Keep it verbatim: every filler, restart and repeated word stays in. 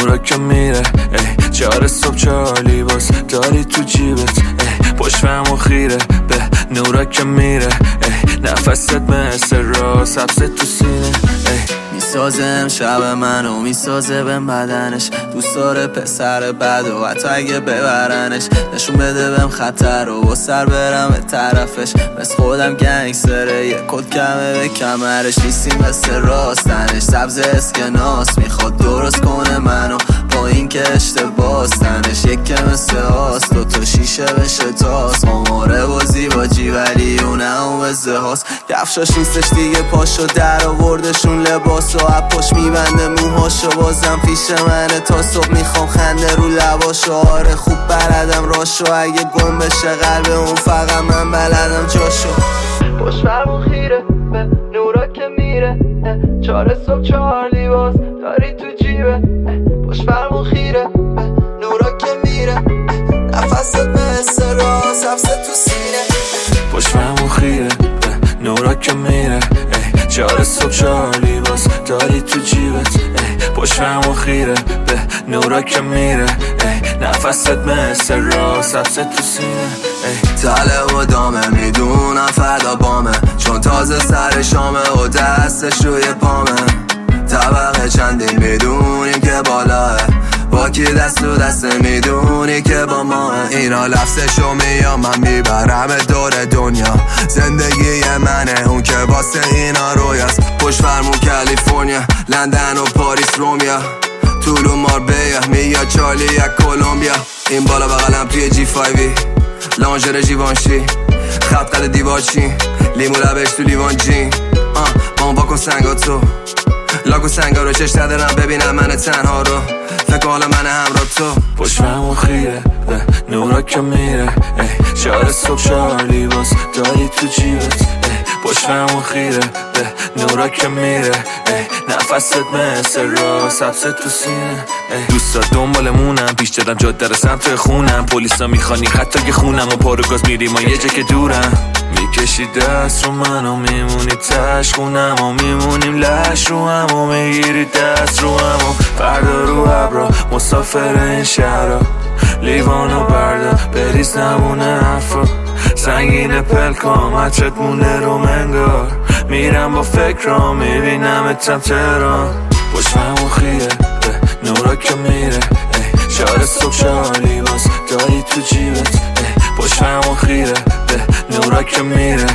نورا که میره ای چهار صبح چارلی باز داری تو جیبت ای پشتم و خیره به نورا که میره ای نفست مثل را سبزه تو سینه ای میسازه امشب منو میسازه به بدنش دوست داره پسر بد و حتی اگه ببرنش نشون بده بهم خطر و با سر برم به طرفش مثل خودم گنگستره یه کد کمه به کمرش نیستی مثل راستنش سبز اسکناس میخواد درست کنه منو با این که اشتباس تنش یکی مثل هاست دو تا شیشه بشه تاس آماره بازی با جی ولی اونه هم وزه هاست کفشاش نیستش دیگه پاشو در آوردشون لباس و اپاش میبنده موهاشو بازم پیش منه تا صبح میخوام خنده رو لباشو آره خوب بلدم راشو اگه گم بشه قلب اون فقط من بلدم جاشو پشت فرمون خیره به نورا که میره چهار صبح چهار لیباس داری تو جیبه پشت فرمون خیره به نورا که میره نفست مثل را سبزه تو سینه پشت فرمون خیره به نورا که میره چهار صبح چهار لیباس داری تو جیبت ای پشت فرمون خیره به نورا که میره ای نفست مثل را سبزه تو سینه ای تله و دامه میدونم فردا بامه چون تازه سر شامه و دستش روی پامه طبقه چندین میدونیم که بالاه با کی دست و دسته میدونی که با ماه اینا لفظشو میام من میبرم دور دنیا زندگی منه اون که واسه اینا رویاست پشت فرمون کالیفرنیا لندن و پاریس رومیا طولو ماربیا میاد چارلی یک کولومبیا این بالا بغلم توی جی فایوی لانجر جیوانشی خط قد دیوار چین لیمو لبش تو لیوان جین با با کن سنگا تو لاگو سنگا رو چشت ندارم ببینم من تنها رو فکر حالا من همراه تو پشت فرمون خیره به نورا که میره ای چهار صبح چهار لیباس داری تو جیبت ای پشت فرمون خیره به نورا که میره ای نفست مثل را سبزه تو سینه ای دوستا دنبالمونم پیش دادم جاده رو سمت خونم پلیسا میخوانی حتی که خونم و پارو گاز میریم و یه جا که دورم میکشی دست رو منو میمونی تش خونم و میمونیم لش رو هم و میگیری دست رو هم و فردا رو ابرا مسافر این شهرها لیوانو بردا بریز نمونه حرفا سنگین پلکام عطرت مونه رو منگار میرم با فکرام میبینم اتم تهران پشت فرمون خیره به نورا که میره ای چهار صبح چهار لیباس داری تو جیبت ای پشت فرمون خیره به نورا که میره